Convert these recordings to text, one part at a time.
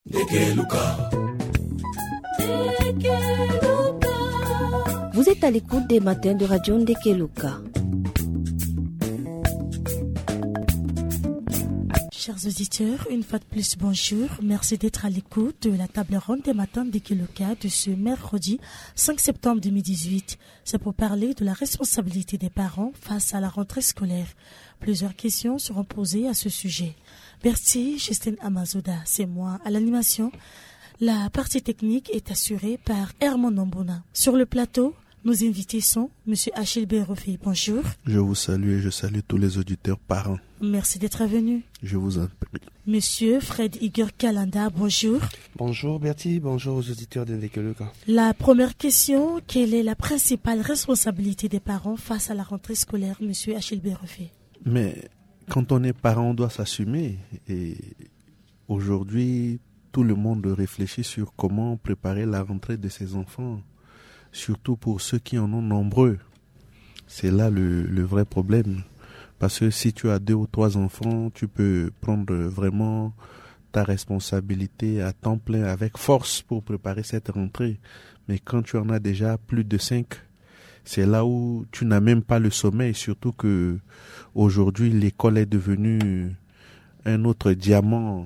Vous êtes à l'écoute des matins de Radio Ndekeluka. Chers auditeurs, une fois de plus, bonjour. Merci d'être à l'écoute de la table ronde des matins Ndekeluka de ce mercredi 5 septembre 2018. C'est pour parler de la responsabilité des parents face à la rentrée scolaire. Plusieurs questions seront posées à ce sujet. Merci, Justine Amazouda, c'est moi à l'animation. La partie technique est assurée par Herman Nombona. Sur le plateau, nos invités sont M. Achille Bérofi. Bonjour. Je vous salue et je salue tous les auditeurs parents. Merci d'être venu. Je vous en prie. Monsieur Fred Igor Kalanda, bonjour. Bonjour Bertie, bonjour aux auditeurs de Ndekeluka. La première question, quelle est la principale responsabilité des parents face à la rentrée scolaire, Monsieur Achille Bérofi? Mais quand on est parent, on doit s'assumer. Et aujourd'hui, tout le monde réfléchit sur comment préparer la rentrée de ses enfants, surtout pour ceux qui en ont nombreux. C'est là le vrai problème. Parce que si tu as 2 ou 3 enfants, tu peux prendre vraiment ta responsabilité à temps plein avec force pour préparer cette rentrée. Mais quand tu en as déjà plus de 5, c'est là où tu n'as même pas le sommeil, surtout que aujourd'hui l'école est devenue un autre diamant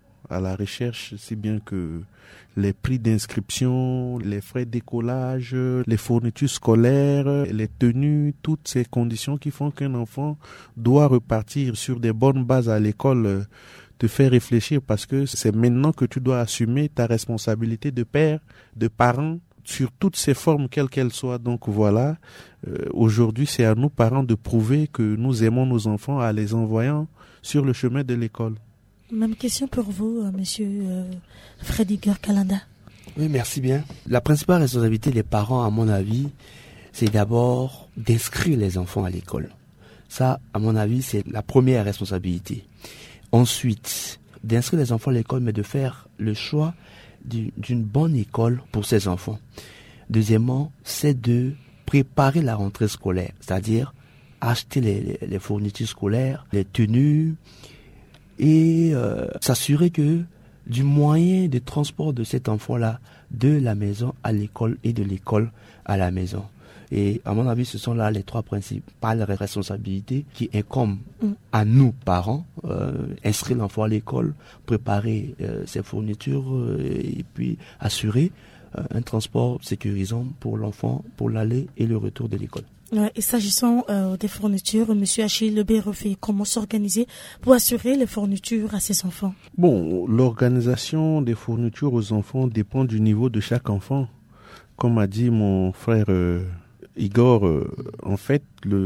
à la recherche, si bien que les prix d'inscription, les frais d'écolage, les fournitures scolaires, les tenues, toutes ces conditions qui font qu'un enfant doit repartir sur des bonnes bases à l'école te fait réfléchir, parce que c'est maintenant que tu dois assumer ta responsabilité de père, de parent, sur toutes ces formes, quelles qu'elles soient. Donc voilà, aujourd'hui c'est à nous parents de prouver que nous aimons nos enfants en les envoyant sur le chemin de l'école. Même question pour vous, monsieur Fred Igor Kalanda. Oui, merci bien. La principale responsabilité des parents, à mon avis, c'est d'abord d'inscrire les enfants à l'école. Ça, à mon avis, c'est la première responsabilité. Ensuite, d'inscrire les enfants à l'école, mais de faire le choix d'une bonne école pour ces enfants. Deuxièmement, c'est de préparer la rentrée scolaire, c'est-à-dire acheter les fournitures scolaires, les tenues, et s'assurer que du moyen de transport de cet enfant-là, de la maison à l'école et de l'école à la maison. Et à mon avis, ce sont là les 3 principales responsabilités qui incombent à nous, parents. Inscrire l'enfant à l'école, préparer ses fournitures et puis assurer un transport sécurisant pour l'enfant pour l'aller et le retour de l'école. Et s'agissant des fournitures, M. Achille Bérofi, comment s'organiser pour assurer les fournitures à ses enfants? Bon, l'organisation des fournitures aux enfants dépend du niveau de chaque enfant. Comme a dit mon frère Igor, en fait,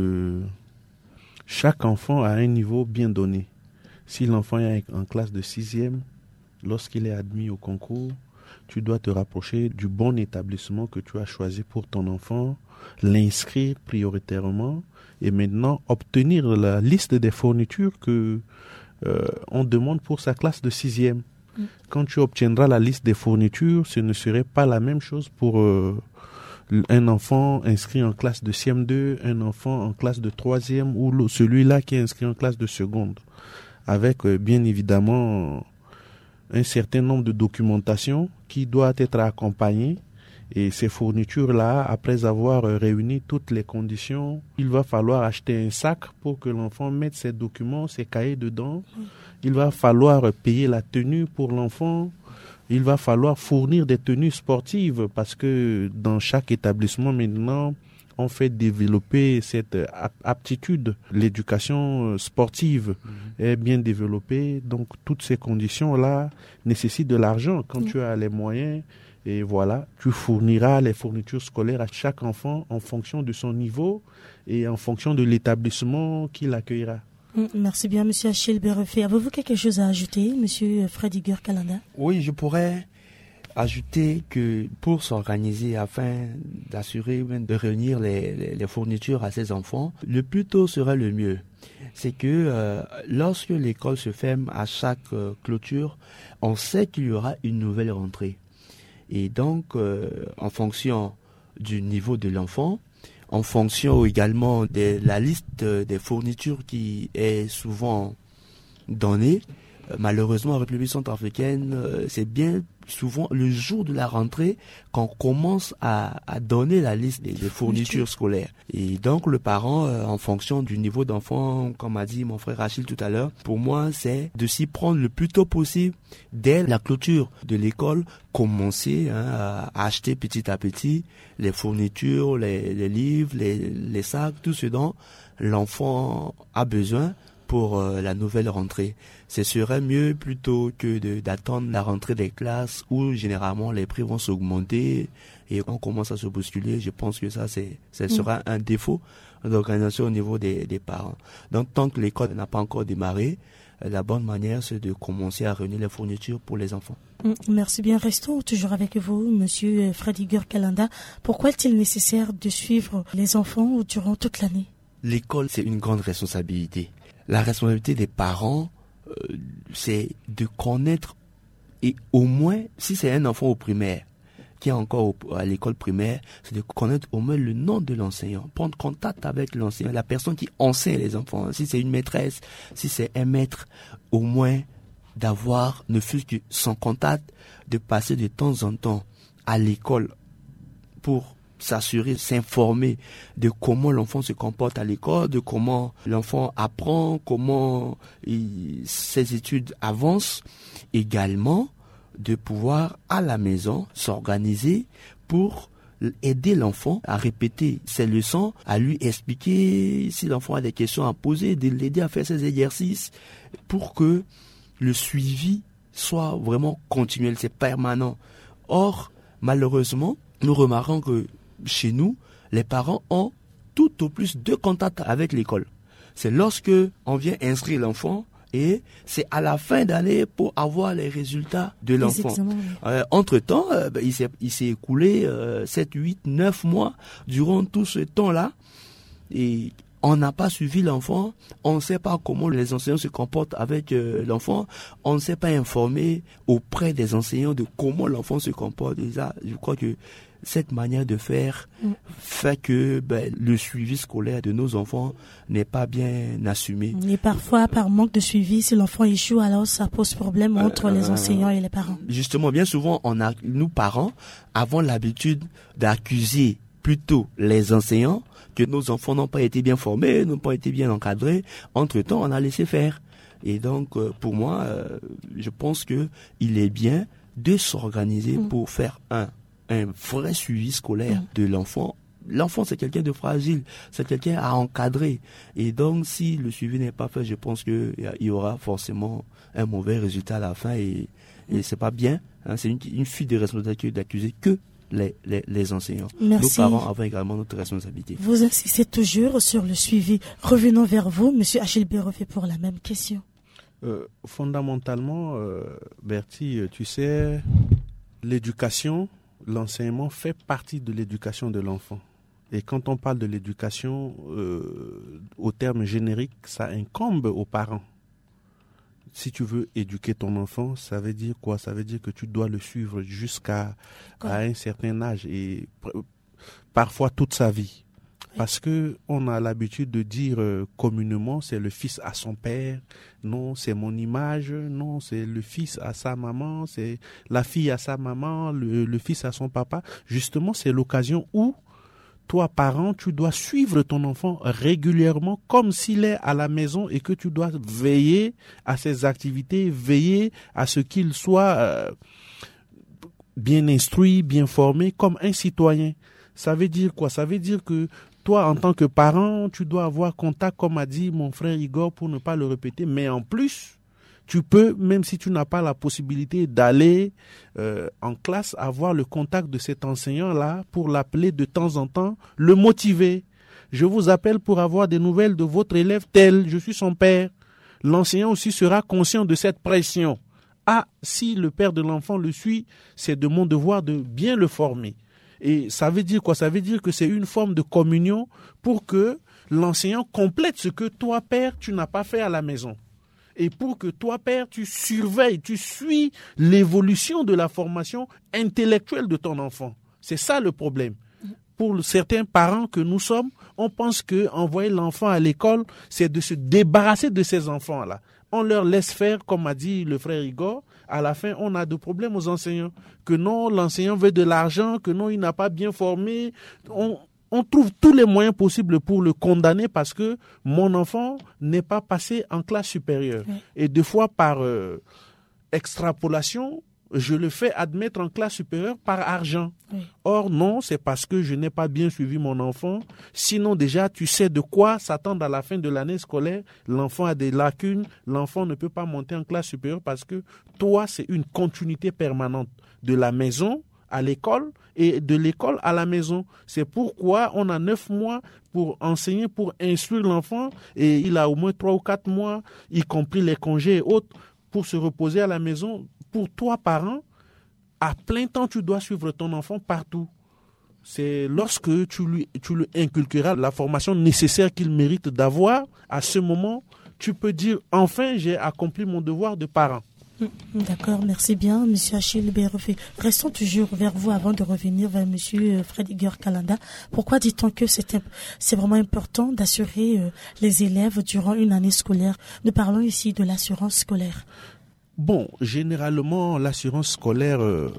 chaque enfant a un niveau bien donné. Si l'enfant est en classe de 6e, lorsqu'il est admis au concours, tu dois te rapprocher du bon établissement que tu as choisi pour ton enfant, l'inscrire prioritairement et maintenant obtenir la liste des fournitures que on demande pour sa classe de 6e. Quand tu obtiendras la liste des fournitures, ce ne serait pas la même chose pour un enfant inscrit en classe de CM2, un enfant en classe de 3e ou celui-là qui est inscrit en classe de seconde, avec bien évidemment un certain nombre de documentations qui doit être accompagnées. Et ces fournitures-là, après avoir réuni toutes les conditions, il va falloir acheter un sac pour que l'enfant mette ses documents, ses cahiers dedans. Il va falloir payer la tenue pour l'enfant. Il va falloir fournir des tenues sportives parce que dans chaque établissement maintenant, on fait développer cette aptitude. L'éducation sportive est bien développée. Donc toutes ces conditions-là nécessitent de l'argent. Quand tu as les moyens, et voilà, tu fourniras les fournitures scolaires à chaque enfant en fonction de son niveau et en fonction de l'établissement qui l'accueillera. Merci bien, monsieur Achille Bérofi. Avez-vous quelque chose à ajouter, monsieur Fred Igor Kalanda? Oui, je pourrais ajouter que pour s'organiser afin d'assurer, de réunir les fournitures à ses enfants, le plus tôt serait le mieux. C'est que lorsque l'école se ferme à chaque clôture, on sait qu'il y aura une nouvelle rentrée. Et donc, en fonction du niveau de l'enfant, en fonction également de la liste des fournitures qui est souvent donnée, Malheureusement, en République centrafricaine, c'est bien souvent le jour de la rentrée qu'on commence à donner la liste des fournitures scolaires. Et donc, le parent, en fonction du niveau d'enfant, comme a dit mon frère Rachid tout à l'heure, pour moi, c'est de s'y prendre le plus tôt possible dès la clôture de l'école, commencer à acheter petit à petit les fournitures, les livres, les sacs, tout ce dont l'enfant a besoin pour la nouvelle rentrée. Ce serait mieux plutôt que d'attendre la rentrée des classes où généralement les prix vont s'augmenter et on commence à se bousculer. Je pense que ça sera un défaut d'organisation au niveau des parents. Donc tant que l'école n'a pas encore démarré, la bonne manière c'est de commencer à réunir les fournitures pour les enfants. Merci bien. Restons toujours avec vous, Monsieur Freddy Kalanda. Pourquoi est-il nécessaire de suivre les enfants durant toute l'année? L'école, c'est une grande responsabilité. La responsabilité des parents, c'est de connaître, et au moins, si c'est un enfant au primaire, qui est encore à l'école primaire, c'est de connaître au moins le nom de l'enseignant, prendre contact avec l'enseignant, la personne qui enseigne les enfants. Si c'est une maîtresse, si c'est un maître, au moins d'avoir, ne fût-ce que son contact, de passer de temps en temps à l'école pour s'assurer, s'informer de comment l'enfant se comporte à l'école, de comment l'enfant apprend, comment ses études avancent. Également, de pouvoir à la maison s'organiser pour aider l'enfant à répéter ses leçons, à lui expliquer si l'enfant a des questions à poser, de l'aider à faire ses exercices pour que le suivi soit vraiment continuel, c'est permanent. Or, malheureusement, nous remarquons que chez nous, les parents ont tout au plus 2 contacts avec l'école. C'est lorsque on vient inscrire l'enfant et c'est à la fin d'année pour avoir les résultats de l'enfant. Entre-temps, il s'est écoulé 7, 8, 9 mois durant tout ce temps-là et on n'a pas suivi l'enfant, on ne sait pas comment les enseignants se comportent avec l'enfant, on ne s'est pas informé auprès des enseignants de comment l'enfant se comporte. Et ça, je crois que cette manière de faire fait que le suivi scolaire de nos enfants n'est pas bien assumé. Et parfois, par manque de suivi, si l'enfant échoue, alors ça pose problème entre les enseignants et les parents. Justement, bien souvent, nous parents avons l'habitude d'accuser plutôt les enseignants que nos enfants n'ont pas été bien formés, n'ont pas été bien encadrés. Entre-temps, on a laissé faire. Et donc, pour moi, je pense que il est bien de s'organiser pour faire un vrai suivi scolaire de l'enfant. L'enfant, c'est quelqu'un de fragile, c'est quelqu'un à encadrer. Et donc, si le suivi n'est pas fait, je pense qu'il y aura forcément un mauvais résultat à la fin. Et c'est pas bien. Hein, c'est une fuite de responsabilité d'accuser que les enseignants. Merci. Nos parents avons également notre responsabilité. Vous insistez toujours sur le suivi. Revenons vers vous, Monsieur Achille Berofé, pour la même question. Fondamentalement, Bertie, tu sais, l'éducation, l'enseignement fait partie de l'éducation de l'enfant. Et quand on parle de l'éducation, au terme générique, ça incombe aux parents. Si tu veux éduquer ton enfant, ça veut dire quoi? Ça veut dire que tu dois le suivre jusqu'à un certain âge et parfois toute sa vie. Parce que on a l'habitude de dire communément, c'est le fils à son père, non, c'est mon image, non, c'est le fils à sa maman, c'est la fille à sa maman, le fils à son papa. Justement, c'est l'occasion où toi, parent, tu dois suivre ton enfant régulièrement comme s'il est à la maison et que tu dois veiller à ses activités, veiller à ce qu'il soit bien instruit, bien formé comme un citoyen. Ça veut dire quoi? Ça veut dire que toi, en tant que parent, tu dois avoir contact, comme a dit mon frère Igor, pour ne pas le répéter, mais en plus, tu peux, même si tu n'as pas la possibilité d'aller en classe, avoir le contact de cet enseignant-là pour l'appeler de temps en temps, le motiver. Je vous appelle pour avoir des nouvelles de votre élève tel, je suis son père. L'enseignant aussi sera conscient de cette pression. Ah, si le père de l'enfant le suit, c'est de mon devoir de bien le former. Et ça veut dire quoi? Ça veut dire que c'est une forme de communion pour que l'enseignant complète ce que toi, père, tu n'as pas fait à la maison. Et pour que toi, père, tu surveilles, tu suis l'évolution de la formation intellectuelle de ton enfant. C'est ça le problème. Pour certains parents que nous sommes, on pense que envoyer l'enfant à l'école, c'est de se débarrasser de ces enfants-là. on leur laisse faire, comme a dit le frère Igor, à la fin, on a des problèmes aux enseignants. Que non, l'enseignant veut de l'argent, que non, il n'a pas bien formé. On trouve tous les moyens possibles pour le condamner parce que mon enfant n'est pas passé en classe supérieure. Oui. Et des fois, par extrapolation, je le fais admettre en classe supérieure par argent. Oui. Or, non, c'est parce que je n'ai pas bien suivi mon enfant. Sinon, déjà, tu sais de quoi s'attendre à la fin de l'année scolaire. L'enfant a des lacunes. L'enfant ne peut pas monter en classe supérieure parce que toi, c'est une continuité permanente de la maison à l'école et de l'école à la maison. C'est pourquoi on a 9 mois pour enseigner, pour instruire l'enfant et il a au moins 3 ou 4 mois, y compris les congés et autres, pour se reposer à la maison. Pour toi, parent, à plein temps, tu dois suivre ton enfant partout. C'est lorsque tu lui inculqueras la formation nécessaire qu'il mérite d'avoir, à ce moment, tu peux dire, enfin, j'ai accompli mon devoir de parent. D'accord, merci bien, M. Achille Berofé. Restons toujours vers vous avant de revenir vers M. Fred Igor Kalanda. Pourquoi dit-on que c'est vraiment important d'assurer les élèves durant une année scolaire? Nous parlons ici de l'assurance scolaire. Bon, généralement, l'assurance scolaire,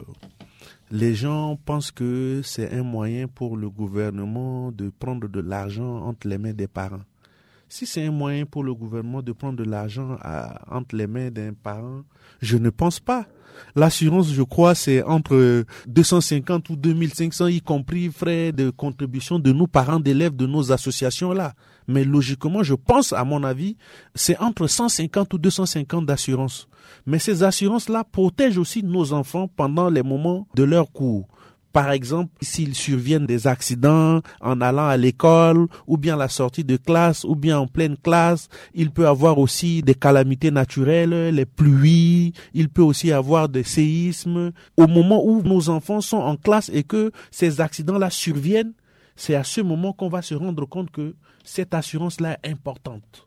les gens pensent que c'est un moyen pour le gouvernement de prendre de l'argent entre les mains des parents. Si c'est un moyen pour le gouvernement de prendre de l'argent entre les mains d'un parent, je ne pense pas. L'assurance, je crois, c'est entre 250 ou 2500, y compris frais de contribution de nos parents d'élèves de nos associations-là. Mais logiquement, je pense, à mon avis, c'est entre 150 ou 250 d'assurance. Mais ces assurances-là protègent aussi nos enfants pendant les moments de leur cours. Par exemple, s'ils surviennent des accidents en allant à l'école, ou bien à la sortie de classe, ou bien en pleine classe, il peut avoir aussi des calamités naturelles, les pluies, il peut aussi avoir des séismes. Au moment où nos enfants sont en classe et que ces accidents-là surviennent, c'est à ce moment qu'on va se rendre compte que cette assurance-là est importante.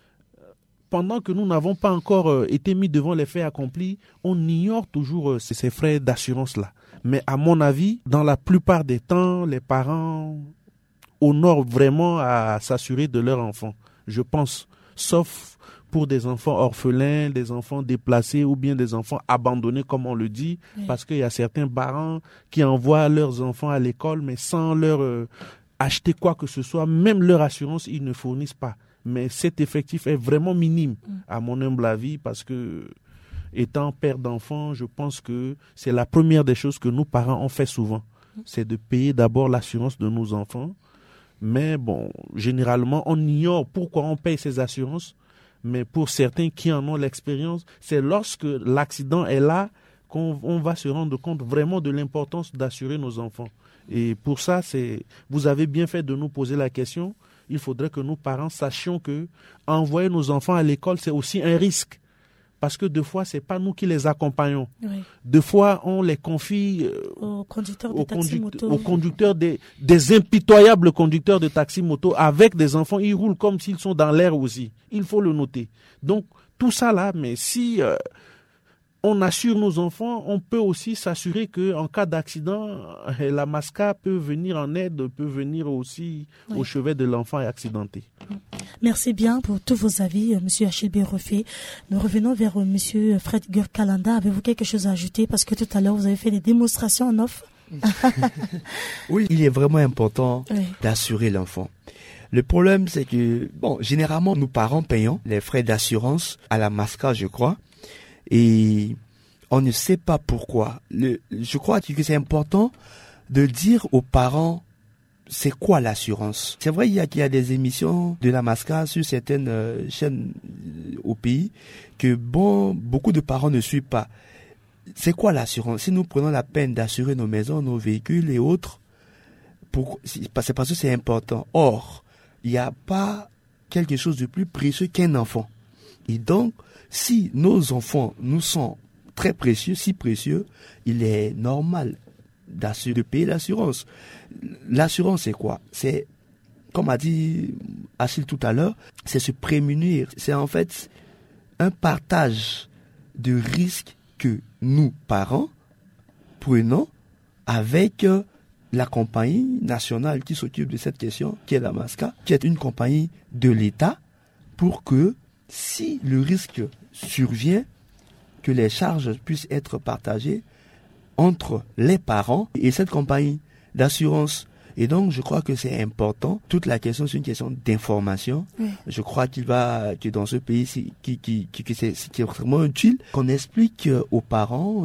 Pendant que nous n'avons pas encore été mis devant les faits accomplis, on ignore toujours ces frais d'assurance-là. Mais à mon avis, dans la plupart des temps, les parents honorent vraiment à s'assurer de leur enfant. Je pense, sauf pour des enfants orphelins, des enfants déplacés ou bien des enfants abandonnés, comme on le dit, oui. Parce qu'il y a certains parents qui envoient leurs enfants à l'école, mais sans leur acheter quoi que ce soit, même leur assurance, ils ne fournissent pas. Mais cet effectif est vraiment minime, à mon humble avis, parce que, étant père d'enfant, je pense que c'est la première des choses que nous, parents, on fait souvent. C'est de payer d'abord l'assurance de nos enfants. Mais bon, généralement, on ignore pourquoi on paye ces assurances. Mais pour certains qui en ont l'expérience, c'est lorsque l'accident est là qu'on va se rendre compte vraiment de l'importance d'assurer nos enfants. Et pour ça, vous avez bien fait de nous poser la question. Il faudrait que nous, parents, sachions que envoyer nos enfants à l'école, c'est aussi un risque. Parce que des fois, ce n'est pas nous qui les accompagnons. Oui. Des fois, on les confie aux conducteurs des impitoyables conducteurs de taxi-moto avec des enfants. Ils roulent comme s'ils sont dans l'air aussi. Il faut le noter. Donc, tout ça là, mais si on assure nos enfants, on peut aussi s'assurer qu'en cas d'accident, la MASCA peut venir en aide, peut venir aussi au chevet de l'enfant accidenté. Merci bien pour tous vos avis, M. Achille Berofé. Nous revenons vers M. Fred Igor Kalanda. Avez-vous quelque chose à ajouter? Parce que tout à l'heure, vous avez fait des démonstrations en off. Oui, il est vraiment important d'assurer l'enfant. Le problème, c'est que, généralement, nous parents payons les frais d'assurance à la MASCA, je crois. Et on ne sait pas pourquoi. Je crois que c'est important de dire aux parents c'est quoi l'assurance. C'est vrai, il y a des émissions de la MASCA sur certaines chaînes au pays que beaucoup de parents ne suivent pas. C'est quoi l'assurance? Si nous prenons la peine d'assurer nos maisons, nos véhicules et autres, c'est parce que c'est important. Or, il n'y a pas quelque chose de plus précieux qu'un enfant. Et donc, si nos enfants nous sont très précieux, si précieux, il est normal de payer l'assurance. L'assurance, c'est quoi? C'est, comme a dit Achille tout à l'heure, c'est se prémunir. C'est en fait un partage de risques que nous, parents, prenons avec la compagnie nationale qui s'occupe de cette question, qui est la MASCA, qui est une compagnie de l'État, pour que si le risque survient, que les charges puissent être partagées entre les parents et cette compagnie d'assurance. Et donc, je crois que c'est important. Toute la question, c'est une question d'information. Oui. Je crois que dans ce pays, c'est extrêmement utile qu'on explique aux parents.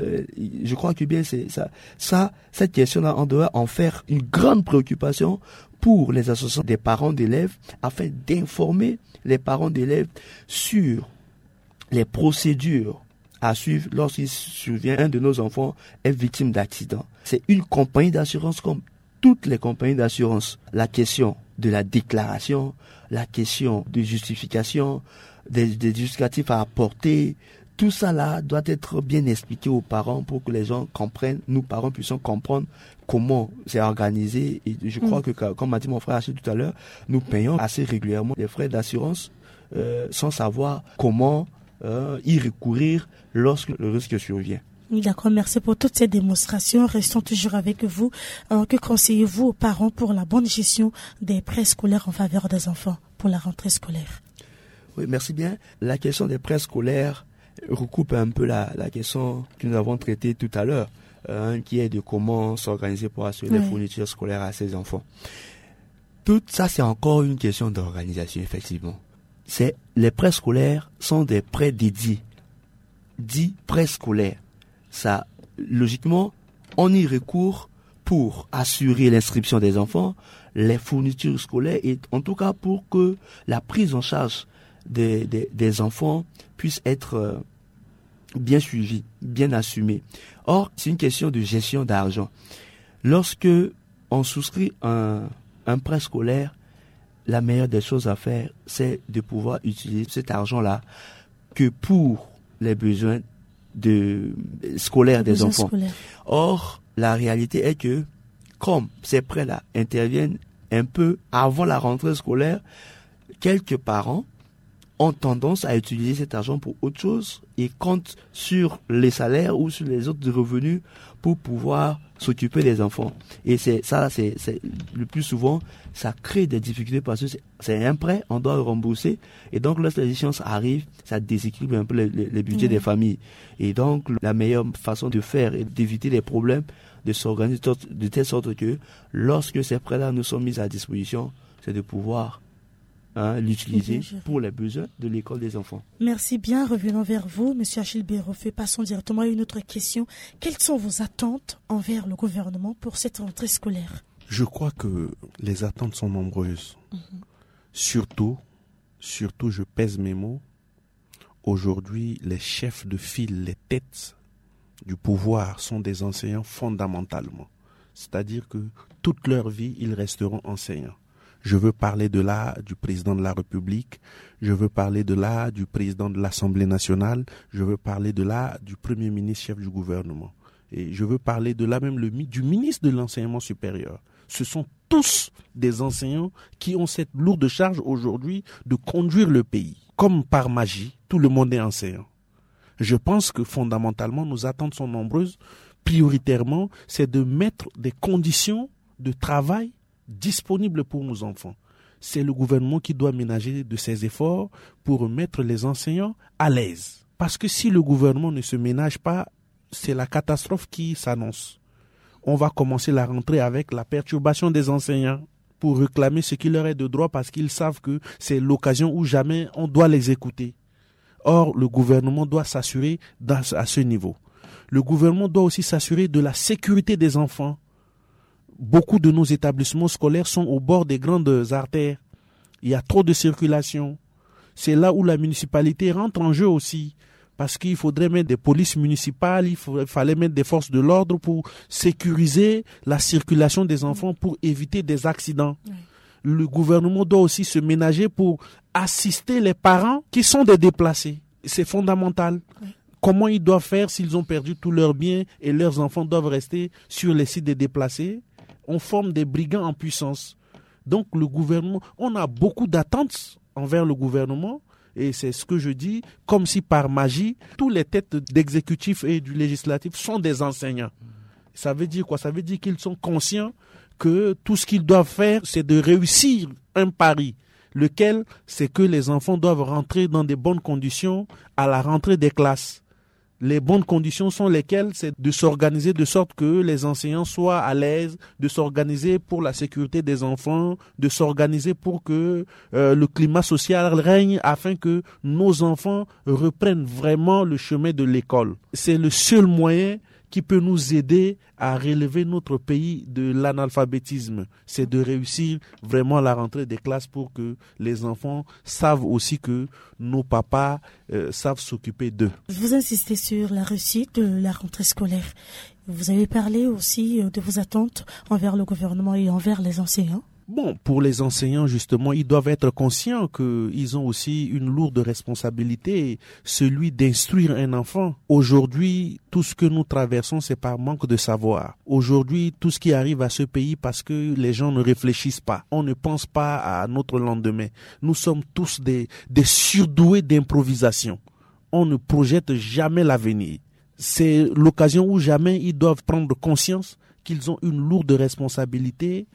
Je crois que bien c'est ça, cette question-là, on doit en faire une grande préoccupation pour les associations des parents d'élèves, afin d'informer les parents d'élèves sur les procédures à suivre lorsqu'il survient un de nos enfants est victime d'accident. C'est une compagnie d'assurance comme toutes les compagnies d'assurance. La question de la déclaration, la question de justification, des justificatifs à apporter, tout ça là doit être bien expliqué aux parents pour que les gens comprennent, nous parents puissions comprendre comment c'est organisé. Et je crois que, comme m'a dit mon frère tout à l'heure, nous payons assez régulièrement les frais d'assurance sans savoir comment y recourir lorsque le risque survient. D'accord, merci pour toutes ces démonstrations. Restons toujours avec vous. Que conseillez-vous aux parents pour la bonne gestion des préscolaires en faveur des enfants pour la rentrée scolaire? Oui, merci bien. La question des préscolaires recoupe un peu la question que nous avons traitée tout à l'heure, qui est de comment s'organiser pour assurer les fournitures scolaires à ses enfants. Tout ça, c'est encore une question d'organisation, effectivement. Les préscolaires sont des prêts dédiés, dits préscolaires. Ça, logiquement, on y recourt pour assurer l'inscription des enfants, les fournitures scolaires et en tout cas pour que la prise en charge des enfants puisse être bien suivie, bien assumée. Or, c'est une question de gestion d'argent. Lorsque on souscrit un prêt scolaire, la meilleure des choses à faire, c'est de pouvoir utiliser cet argent-là que pour les besoins scolaires des enfants. Or, la réalité est que, comme ces prêts-là interviennent un peu avant la rentrée scolaire, quelques parents ont tendance à utiliser cet argent pour autre chose et comptent sur les salaires ou sur les autres revenus pour pouvoir s'occuper des enfants. Et c'est le plus souvent, ça crée des difficultés parce que c'est un prêt, on doit le rembourser. Et donc, lorsque les échéances arrivent, ça déséquilibre un peu les budgets des familles. Et donc, la meilleure façon de faire et d'éviter les problèmes, de s'organiser de telle sorte que lorsque ces prêts-là nous sont mis à disposition, c'est de pouvoir l'utiliser pour les besoins de l'école des enfants. Merci bien. Revenons vers vous, M. Achille Bérofé. Passons directement à une autre question. Quelles sont vos attentes envers le gouvernement pour cette rentrée scolaire? Je crois que les attentes sont nombreuses. Surtout, je pèse mes mots, aujourd'hui, les chefs de file, les têtes du pouvoir sont des enseignants fondamentalement. C'est-à-dire que toute leur vie, ils resteront enseignants. Je veux parler de là du président de la République, je veux parler de là du président de l'Assemblée nationale, je veux parler de là du Premier ministre chef du gouvernement. Et je veux parler de là même du ministre de l'enseignement supérieur. Ce sont tous des enseignants qui ont cette lourde charge aujourd'hui de conduire le pays. Comme par magie, tout le monde est enseignant. Je pense que fondamentalement, nos attentes sont nombreuses. Prioritairement, c'est de mettre des conditions de travail disponible pour nos enfants. C'est le gouvernement qui doit ménager de ses efforts pour mettre les enseignants à l'aise. Parce que si le gouvernement ne se ménage pas, c'est la catastrophe qui s'annonce. On va commencer la rentrée avec la perturbation des enseignants pour réclamer ce qui leur est de droit parce qu'ils savent que c'est l'occasion où jamais on doit les écouter. Or, le gouvernement doit s'assurer à ce niveau. Le gouvernement doit aussi s'assurer de la sécurité des enfants. Beaucoup de nos établissements scolaires sont au bord des grandes artères. Il y a trop de circulation. C'est là où la municipalité rentre en jeu aussi. Parce qu'il faudrait mettre des polices municipales, il fallait mettre des forces de l'ordre pour sécuriser la circulation des enfants, pour éviter des accidents. Oui. Le gouvernement doit aussi se ménager pour assister les parents qui sont des déplacés. C'est fondamental. Oui. Comment ils doivent faire s'ils ont perdu tous leurs biens et leurs enfants doivent rester sur les sites des déplacés? On forme des brigands en puissance. Donc le gouvernement, on a beaucoup d'attentes envers le gouvernement et c'est ce que je dis, comme si par magie, tous les têtes d'exécutif et du législatif sont des enseignants. Ça veut dire quoi? Ça veut dire qu'ils sont conscients que tout ce qu'ils doivent faire, c'est de réussir un pari. Lequel, c'est que les enfants doivent rentrer dans des bonnes conditions à la rentrée des classes. Les bonnes conditions sont lesquelles? C'est de s'organiser de sorte que les enseignants soient à l'aise, de s'organiser pour la sécurité des enfants, de s'organiser pour que le climat social règne afin que nos enfants reprennent vraiment le chemin de l'école. C'est le seul moyen qui peut nous aider à relever notre pays de l'analphabétisme. C'est de réussir vraiment la rentrée des classes pour que les enfants savent aussi que nos papas savent s'occuper d'eux. Vous insistez sur la réussite de la rentrée scolaire. Vous avez parlé aussi de vos attentes envers le gouvernement et envers les enseignants. Bon, pour les enseignants, justement, ils doivent être conscients qu'ils ont aussi une lourde responsabilité, celui d'instruire un enfant. Aujourd'hui, tout ce que nous traversons, c'est par manque de savoir. Aujourd'hui, tout ce qui arrive à ce pays, parce que les gens ne réfléchissent pas. On ne pense pas à notre lendemain. Nous sommes tous des surdoués d'improvisation. On ne projette jamais l'avenir. C'est l'occasion où jamais ils doivent prendre conscience qu'ils ont une lourde responsabilité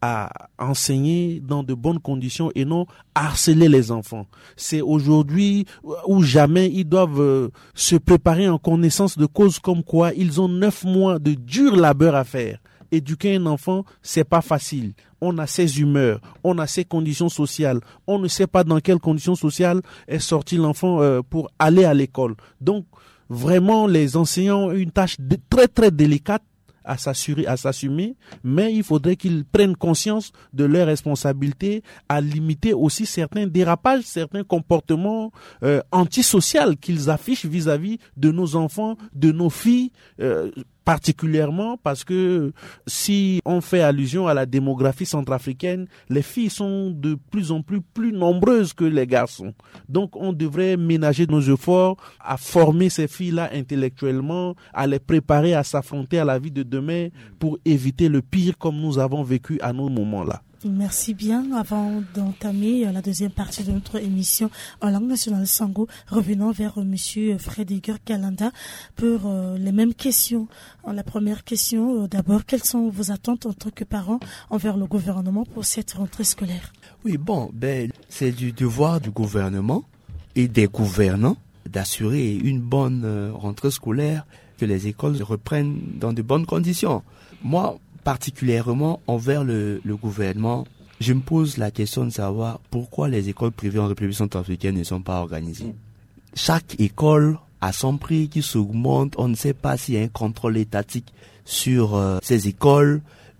à enseigner dans de bonnes conditions et non harceler les enfants. C'est aujourd'hui ou jamais ils doivent se préparer en connaissance de cause, comme quoi ils ont 9 mois de dur labeur à faire. Éduquer un enfant, c'est pas facile. On a ses humeurs, on a ses conditions sociales. On ne sait pas dans quelles conditions sociales est sorti l'enfant pour aller à l'école. Donc, vraiment, les enseignants ont une tâche très très délicate à s'assumer, mais il faudrait qu'ils prennent conscience de leurs responsabilités, à limiter aussi certains dérapages, certains comportements antisociaux qu'ils affichent vis-à-vis de nos enfants, de nos filles, particulièrement parce que si on fait allusion à la démographie centrafricaine, les filles sont de plus en plus nombreuses que les garçons. Donc on devrait ménager nos efforts à former ces filles-là intellectuellement, à les préparer à s'affronter à la vie de demain pour éviter le pire comme nous avons vécu à nos moments-là. Merci bien. Avant d'entamer la deuxième partie de notre émission en langue nationale Sango, revenons vers monsieur Frédéric Kalanda pour les mêmes questions. La première question, d'abord, quelles sont vos attentes en tant que parents envers le gouvernement pour cette rentrée scolaire? Oui, c'est du devoir du gouvernement et des gouvernants d'assurer une bonne rentrée scolaire, que les écoles reprennent dans de bonnes conditions. Moi, particulièrement envers le gouvernement, je me pose la question de savoir pourquoi les écoles privées en République centrafricaine ne sont pas organisées. Chaque école a son prix qui s'augmente, on ne sait pas s'il y a un contrôle étatique sur ces écoles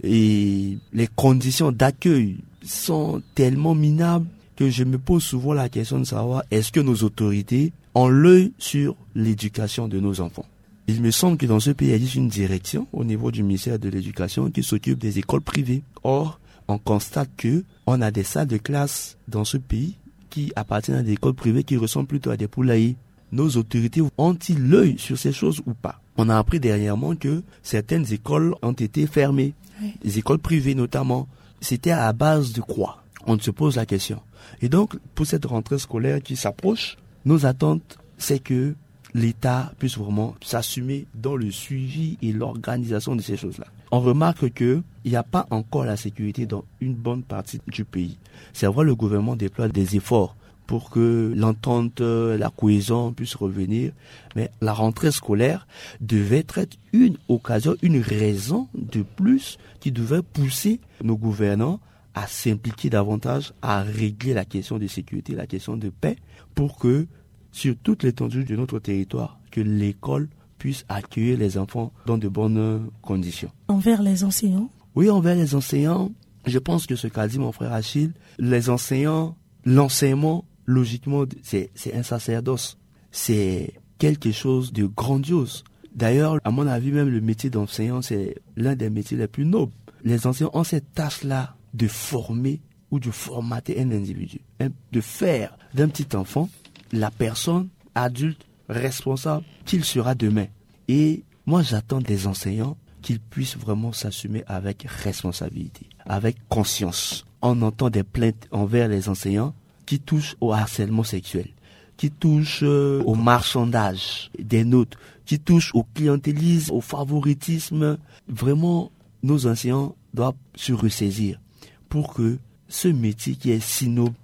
et les conditions d'accueil sont tellement minables que je me pose souvent la question de savoir est-ce que nos autorités ont l'œil sur l'éducation de nos enfants. Il me semble que dans ce pays, il existe une direction au niveau du ministère de l'Éducation qui s'occupe des écoles privées. Or, on constate que on a des salles de classe dans ce pays qui appartiennent à des écoles privées qui ressemblent plutôt à des poulaillers. Nos autorités ont-ils l'œil sur ces choses ou pas? On a appris dernièrement que certaines écoles ont été fermées. Oui. Les écoles privées notamment. C'était à base de quoi? On se pose la question. Et donc, pour cette rentrée scolaire qui s'approche, nos attentes, c'est que l'État puisse vraiment s'assumer dans le suivi et l'organisation de ces choses-là. On remarque qu'il n'y a pas encore la sécurité dans une bonne partie du pays. C'est vrai, le gouvernement déploie des efforts pour que l'entente, la cohésion puisse revenir, mais la rentrée scolaire devait être une occasion, une raison de plus qui devait pousser nos gouvernants à s'impliquer davantage, à régler la question de sécurité, la question de paix, pour que sur toute l'étendue de notre territoire, que l'école puisse accueillir les enfants dans de bonnes conditions. Envers les enseignants? Oui, envers les enseignants, je pense que ce qu'a dit mon frère Achille, les enseignants, l'enseignement, logiquement, c'est un sacerdoce. C'est quelque chose de grandiose. D'ailleurs, à mon avis, même le métier d'enseignant, c'est l'un des métiers les plus nobles. Les enseignants ont cette tâche-là de former ou de formater un individu, de faire d'un petit enfant la personne adulte responsable qu'il sera demain. Et moi, j'attends des enseignants qu'ils puissent vraiment s'assumer avec responsabilité, avec conscience. On entend des plaintes envers les enseignants qui touchent au harcèlement sexuel, qui touchent au marchandage des notes, qui touchent au clientélisme, au favoritisme. Vraiment, nos enseignants doivent se ressaisir pour que ce métier qui est si noble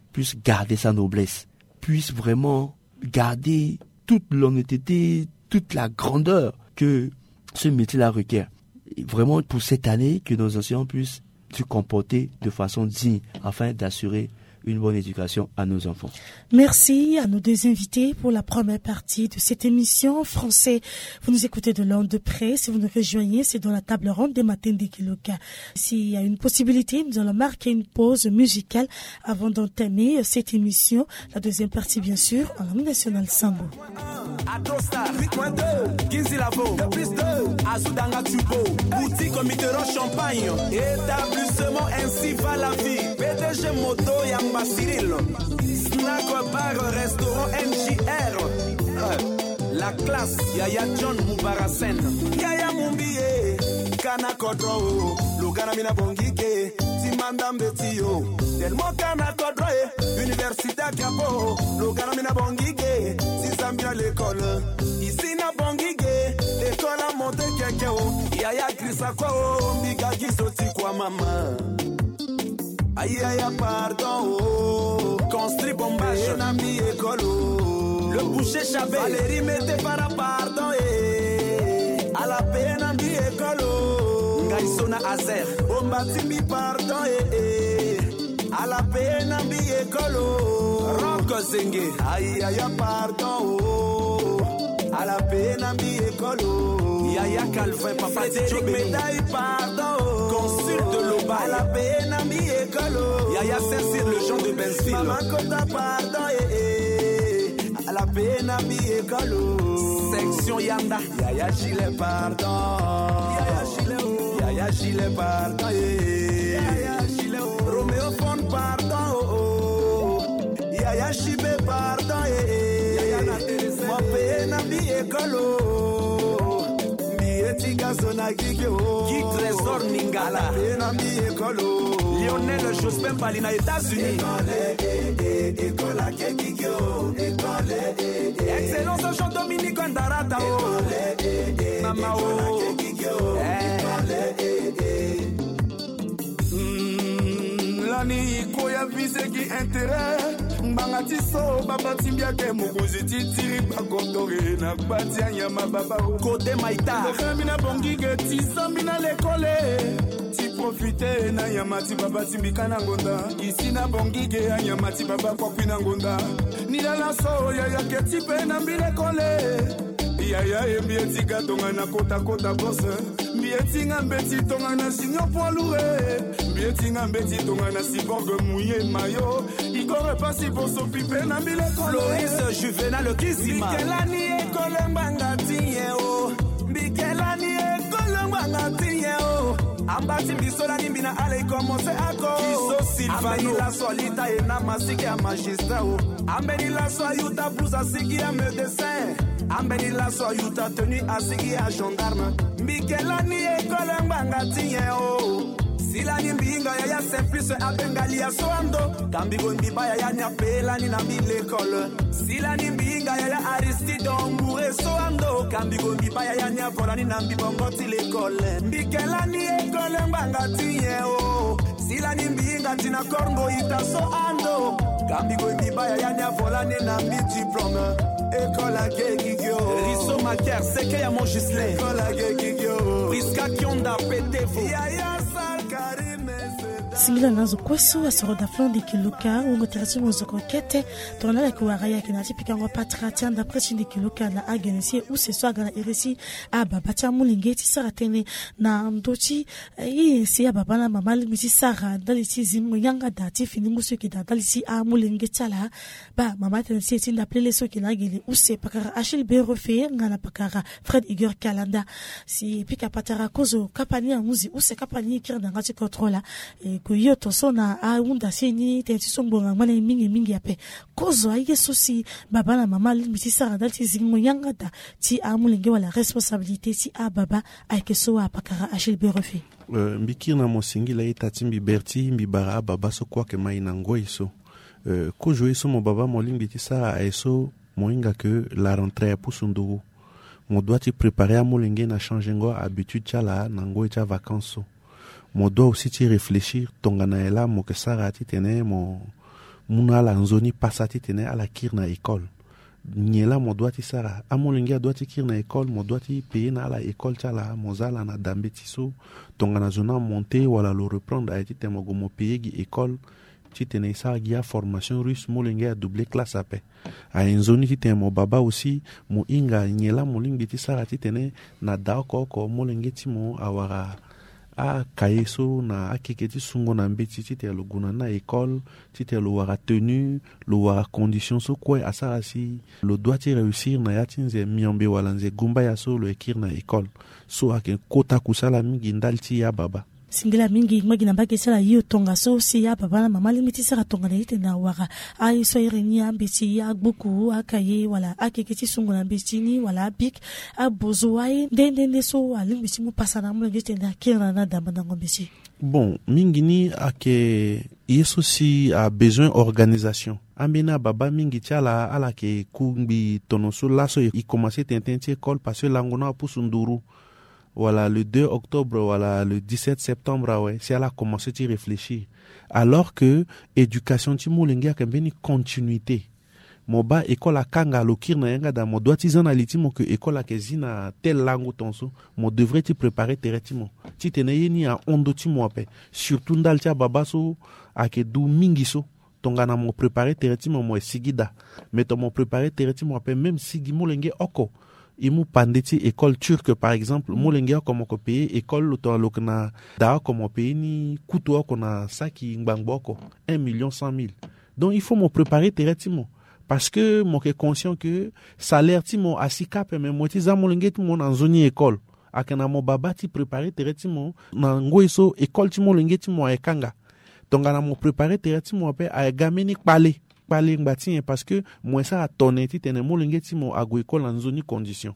puisse garder sa noblesse, puisse vraiment garder toute l'honnêteté, toute la grandeur que ce métier-là requiert. Et vraiment, pour cette année, que nos enseignants puissent se comporter de façon digne afin d'assurer une bonne éducation à nos enfants. Merci à nos deux invités pour la première partie de cette émission français. Vous nous écoutez de loin de près. Si vous nous rejoignez, c'est dans la table ronde des matins de Kiloka. S'il y a une possibilité, nous allons marquer une pause musicale avant d'entamer cette émission. La deuxième partie, bien sûr, en langue nationale Sambo. Adosta, 8.2, Ginzi Lavo, 2+2, Azudanga Tubo, boutique au Mitterrand Champagne, établissement ainsi va la vie, PDG Moto Yamba Cyril, Snack Bar, restaurant NJR, la classe, Yaya John Moubarasen, Yaya Mumbiye, Kana Kodro, Lugana Mina Bongike, Timanda Mbetio, Delmo Kana Kodro, Université Kapo, Lugana Mina Bongike, Sambia l'école, ici na Bongige, l'école a monté quelqu'un, Yaya Krisa Kwao, Miga Gisoti Kwa Mama. Aïe aïe pardon, construit bombage, Nami école, le boucher Chabé, Valérie mettez para pardon, à la peine Nami école, Ngaïsona Azer, Ombatimi pardon, à la peine Nami école. Zenge. Aïe aïe pardon, à la peine ambi écolo. Yaya Calvin, papa Frédéric médaille pardon. Consul de l'Oba, à la peine ambi écolo. Yaya Saint-Cyr, le Jean de Benzville. Maman Kota pardon, à la peine ambi écolo. Section Yanda, Yaya Gilet pardon. Yaya Gilet pardon, Yaya Gilet. Roméo Fond pardon. Yaya Chibé pardon, moi paye na bi école, bieti gazona gigio, qui trésor Ningala, paye na bi école, Lionel Jospin Palina États-Unis, école gigio, école, excellence Jean Dominique Andarata, Mama Lani koya vise ki intérêt. Mbangati so baba timbia ke muguzi titiri bakotore na batia nyama baba kote maita mina bongi geti sambina lekole ti profite na yamati baba timbika na ngonda isi na bongi ge yamati baba kwa kwina ngonda nila la so ya keti pe na mbile Yaya embieti gatonga na kota kota bosse mbieti ngambeti tonga na sinyo poiloure mbieti ngambeti tonga na cyborg mouillé mayo igore pasi boso pipe na mbile Floris Juvenal Kizima Bikelani ekole mbangati yeo Bikelani ekole mbangati yeo Ambati bisola nimbina ale komose ako Kiso Silvano la solita ena masiki ya magistrat Ambeni la soyuta blusa siki ya médecin Ambeni la soyuta tenu asiki ya gendarme Bikelani ekole mbangati yeo Silani mbinga ya simplice abengali ya soando Kambigo mbibaya ya nyapela ni na l'école Silani mbinga ya Aristide Ombouré soando Kambigo mbibaya ya nyavola ni na mbibongoti l'école Mbikelani ekole mbangati yeo Silani mbinga tina korngo ita soando Kambigo mbibaya ya nyavola ni na diplôme École à Gekigyo Risso Maker seke ya mon Gisley École à Gekigyo Priska Kionda Petevo Yaya Singila nazo kwesu asoroda flondi kiluka ungo terasi mozoko kete tona la kuwaraya kinati pikango patra tianda presindi kiluka na agenesi use swaga na iresi ababa tia mulingeti saratene na mdochi si ababa na mamali misi sara dalisi zimu yanga dati finingu soki dalisi a mulingeti ala ba mama tensi etinda plele soki na gele use pakara Achille Berofe ngana pakara Fred Igor Kalanda si pika patara kozo kapani ya muzi use kapani kirna ngati controla kuyo tosona aunda seni tensiso mbonga mwana mingi ape kozo aige sosi baba na mama limisi sara dalti zingo yanga da ti amulenge wala responsabilité si baba aike so apakara Achille Berofe mbikir na mosingi la itati mbiberti mbibara baba so kwa ke maina ngoiso kojo eso mo baba molingi ti sa eso moinga que la rentrée pour sundugu mo doit te préparer à molenge na changer ngo habitude chala na ngo cha vacances mo doit aussi t'y réfléchir tongana ela mo que sara ti tene mo muna la nzoni pasati tene ala kirna école nyela mo doati sara amolingi doati kirna école mo doati payer na la école tala mozala na dambetiso tonga na zona monter wala le reprendre a été temo go mo payer gi école ti tene sa gia formation russe molingi a doublé classe après a nzoni ti temo baba aussi mo inga nyela molingi ti sara ti tene na da ko molingi ti mo awara a kayeso na akeketi sungo na mbeti ti te lo guna na école ti te lo wara tenue lo wara condition so kwe asara si lo doit ti réussir na yati nze miambe wala nze gumba ya so lo ekir na école so ake kota kusala mingi ndal ti ya baba singila mingi magina mbake sala yo tonga so si ya baba na mama limiti sara tonga na ite na wara ai so ireni ambeti ya buku akaye wala akeketi sungo na mbeti ni wala bik abozo wai ndende so alimbiti mu pasana mu ngete na kira na damba na ngombeti. Bon, mingi ni ake yeso si a besoin organisation. Ambina baba mingi tiala ala ke kumbi tonoso laso i commencer tententi école parce que langona pusunduru. Voilà, le 2 octobre, voilà, le 17 septembre, ouais, c'est elle a commencé à réfléchir. Alors que éducation, tu m'oulenga a une continuité. Moba école a kanga lokir na yanga da mo doit tizan alitimo que école a kezina tel langue tonso mo devrait te préparer teretimo. Ti teneye ni a ondo ti mo ape. Surtout ndal tia babaso a ke du mingiso. Tonga na mo préparer teretimo mo sigida. Mais to mo préparer teretimo ape même sigi mo lenge oko. Imu pandeti école turque par exemple molengia comme ko payer école to lokna da comme payer ni kuto ko na saki ngbangbo 1,100,000. Donc il faut me préparer teretimo parce que mo ke conscient que salaire ti mo asika pe me moti za molengia ti mo na zoni école akana mo baba ti préparer teretimo na ngoiso école ti molengia ti mo ekanga. Donc na mo préparer teretimo pe a gameni pale ngbatien parce que moi ça a tourné ti tene molinge ti mo ago école en zone condition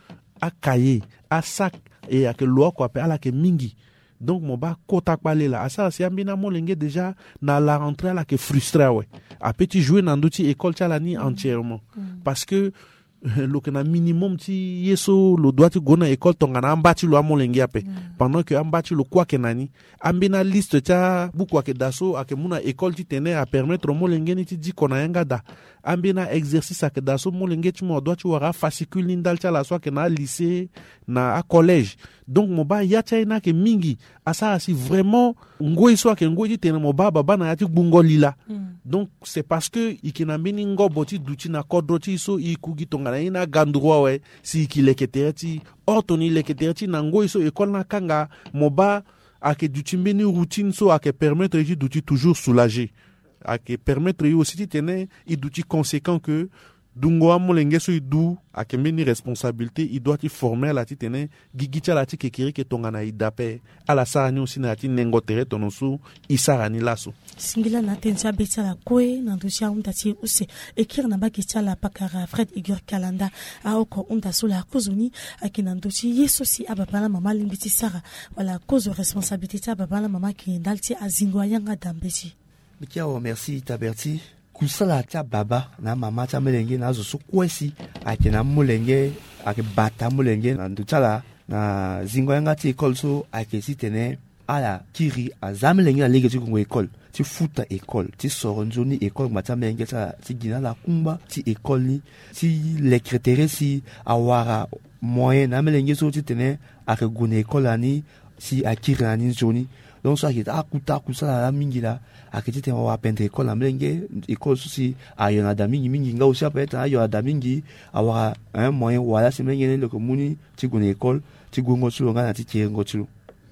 a cahier a sac et a que loi ko appelle ala ke mingi donc mo ba kota pale la asa si ambina molinge déjà na la rentrée la ke frustré ouais a petit jouer dans d'autres école tala ni entièrement parce que lo que na minimum ti yeso lo doit ti gona école tonga na ambati lo amolengi ape pendant que ambati lo kwa ke nani ambina liste ta buku ke daso ake muna école ti tene a permettre molengi ni ti di kona yanga da ambina exercice ake daso molengi ti mo doit ti wara fascicule ni ndal ta la so ke na lycée na a collège donc mo ba ya cha ina ke mingi asa si vraiment ngoi so ke ngoi ti tene mo ba baba na ya ti gbungo lila donc c'est parce que ikina mbini ngobo ti duti na kodro ti so ikugi tonga na ina gandroa we si ki leketereti ortoni leketereti na ngoi so école na kanga mo ba ake duti mbini routine so ake permettre ti duti toujours soulager ake permettre aussi ti tene i duti conséquent que dungo amolenge so idu ake mbini responsabilité il doit ti former la ti tene gigicha la ti kekiri ke tonga na idape ala sarani aussi na ti nengotere tonosu isarani laso singila na tensa betsa la kwe na dosia undati use ekir na bakitsa la pakara Fred Igor Kalanda a oko unda sola kozuni akina ndosi yeso si abapana mama limbiti sara wala cause responsabilité ta babana mama ki ndalti azingo yanga dambesi bikia merci Taberti kusala ta baba na mama ta melenge na zo so kwesi akina mulenge ake bata mulenge na ndutala na zingo yanga ti école so ake sitene ala kiri azamelenge na lege ti kongo école ti futa école ti soronzoni école mata melenge ta ti gina la kumba ti école ni ti lecrétere si awara moyen na melenge so ti tene ake gune école ani si akiri ani zoni donc ça qui est akuta kusala la mingi la akiti te wa pendre école amlenge école souci ayona da mingi nga aussi peut-être ayona da mingi awara un moyen wala c'est menge le komuni ti gune école ti gongo tsulo nga na ti tiengo tsulo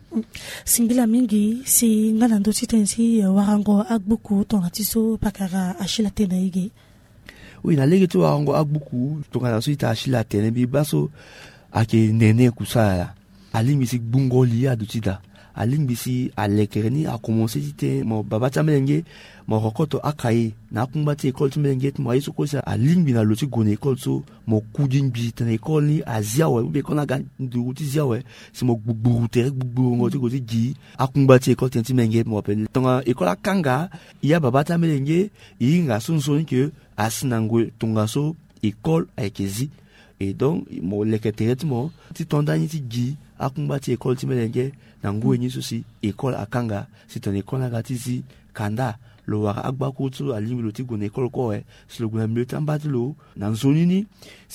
singila mingi si ngala ndo ti tensi warango agbuku tona ti so pakara ashila tena ige oui na lege ti warango agbuku tonga na so ita ashila tena bi baso ake nene kusala alingi si bungo liya dutida alingbisi alekereni a commencé tite mo baba tamelenge mo rokoto akaye na kumbati école tamelenge mo ayiso ko sa alingbi na loti gone école so mo kudin bi tan école ni azia we be kona ga ndu ti zia we si mo gbugbu tere gbugbu ngoti ko ti gi akumbati école tamelenge mo pe tonga école akanga ya baba tamelenge yinga sonso ni ke asinangwe tonga so école aikezi et donc mo leketere mo ti tondani ti gi akumbati école tamelenge nangu ni sosi école akanga c'est une école agatizi kanda lo wara agba kutu alingi lo ti gune école ko si le guna mieux tambati lo nan zoni ni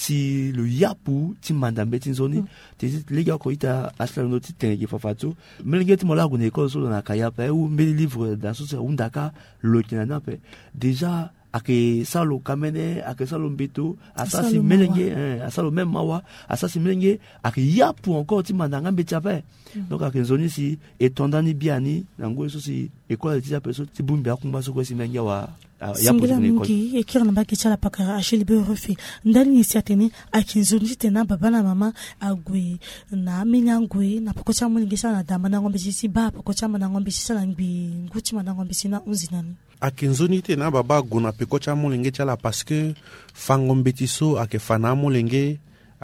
si le yapu ti mandambe ti zoni ti lega ko ita asla no ti tengi fafatu melenge ti mola gune école so na kaya pe ou meli livre da so undaka lo tinana pe déjà ake salo kamene ake salo mbeto asasi melenge asalo même mawa asasi melenge ake yapu encore ti mandanga mbeti pa donc ake zoni si etondani biani nango so si école ti apeso ti bumbi akumba so ko si menga wa yapu ni école ekira na baki chala paka ashilibe refi ndani ni siatene ake zoni tena baba na mama agwe na minyangwe na pokocha mulingi sana damba na ngombe si ba pokocha na ngombe si sana ngbi nguti na ngombe si na unzinani akenzoni te na baba gona pekocha molenge chala parce que fangombetiso ake fana molenge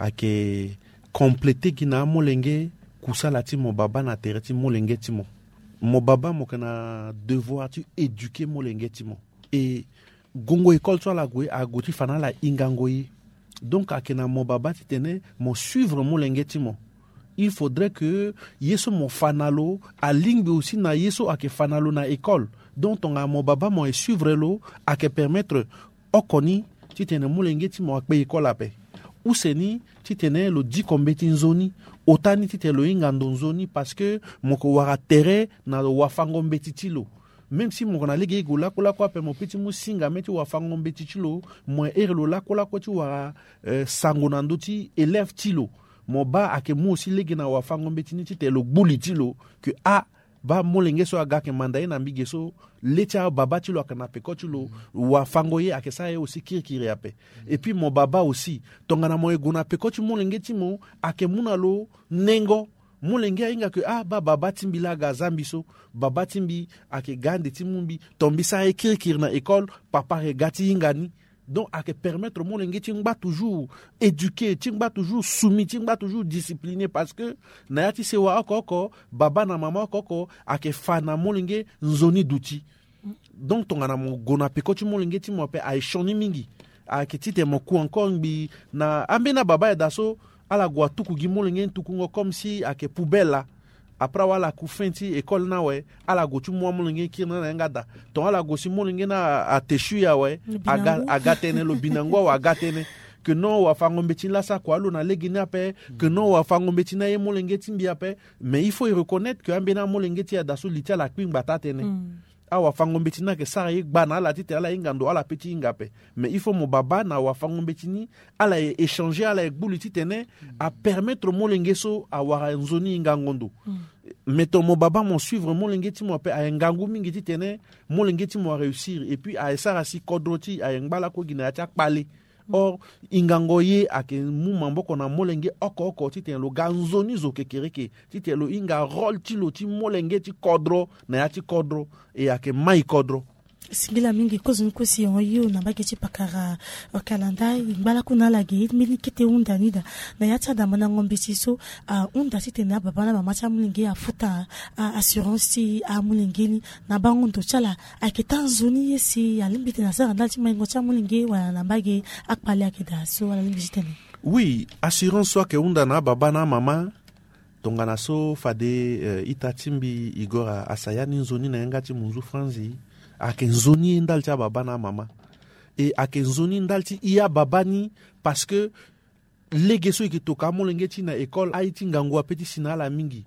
ake compléter kina molenge kusala ti mo baba na tereti molenge ti mo baba mo kana devoir tu éduquer molenge ti mo et gongo école so la gwe agoti fana la ingangoyi donc akena mo baba ti tene mo suivre molenge ti mo il faudrait que yeso mo fanalo a lingbe aussi na yeso ake fanalo na école donc on a mon baba mo suivre lo a que permettre okoni ti tene molenge ti mo akpe école ape ou seni ti tene lo di kombeti nzoni otani ti te lo ingando nzoni parce que mo ko wara terre na lo wafango mbeti ti lo même si mo na lege go la ko ape mo petit mo singa meti wafango mbeti ti lo mo lo la ko ti wara sango nando ti élève ti lo mo ba ake mo aussi lege na wafango mbeti ni ti te lo gbuli ti lo que ba molenge so aga ke mandaye na mbige so letia baba ti lo akana pe ko ti lo wa fangoye ake sa ye aussi kirikiri ape et puis mon baba aussi tongana mo egona pe ko ti molenge ti mo ake muna lo nengo molenge inga ke ba baba timbi la ga zambi so baba timbi ake gande ti mumbi tombi sa ye kirikiri na école papa re gati ingani donc à que permettre mon lingue tingba toujours éduqué tingba toujours soumis tingba toujours discipliné parce que na yati se wa okoko baba na mama okoko à que fana mon lingue nzoni duti donc ton ana mo gona pe ko ti mon lingue ti mo pe a shoni mingi a que ti te mo ku encore bi na ambena baba da so ala gwa tuku gi mon lingue tuku ngo comme si a que poubelle là après wala ku fenti école na we ala go tu mo molenge kirna na ngada to ala go si molenge na ateshu ya we agatene lo binango wa agatene que non wa fango mbeti la sa kwa lo na legina pe que non wa fango mbeti na ye molenge timbi ape mais il faut y reconnaître que ambena molenge ti adaso litia la kwing batatene awa fango mbeti na ke sara ye gbana ala tite ala ingando ala peti ingape mais il faut mo baba na wa fango mbeti ni ala échanger ala gbuli titene a permettre molenge so awara nzoni ingangondo mettons mon baba mon suivre molenge ti mo pe a ngangu mingi titene molenge ti mo réussir et puis a sara si kodroti a ngbala ko gina ta pale or ingango ye ake mu mamboko na molenge oko ti ten lo ganzoni zo kekereke ti te lo inga rol ti lo ti molenge ti kodro na ya ti kodro e ake mai kodro singila mingi kozo nkosi yo na baki ti pakara kalanda ngala kuna la ge mini kete unda nida na yata da mana ngombe ti so unda ti tena baba na mama cha mulinge afuta assurance ti mulinge ni na bangondo chala aketa zoni yesi alimbite na sara ndati maingo cha mulinge wala na bagi akpali akeda so wala limbite tene oui assurance soit ke unda na baba na mama tongana so fade itatimbi igora asayani nzoni na yanga ti munzu franzi ake nzoni ndal ti baba na mama et ake nzoni ndal ti iya baba ni parce que lege so yeke toka molenge ti na école ai ti ngangu ape ti sina ala mingi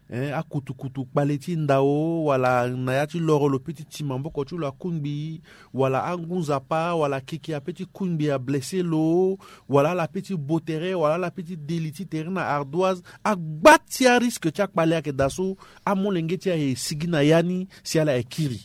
akutu kpale ti ndao wala na ya ti loro lo peut ti ti mamboko ti lo akungbi wala angunza pa wala keke ape ti kungbi a blessé lo wala ala peut ti botere wala ala peut ti deli ti tere na ardoise agba ti arisque ti akpale ayeke daso amolenge ti aye sigi na ya ni si ala e kiri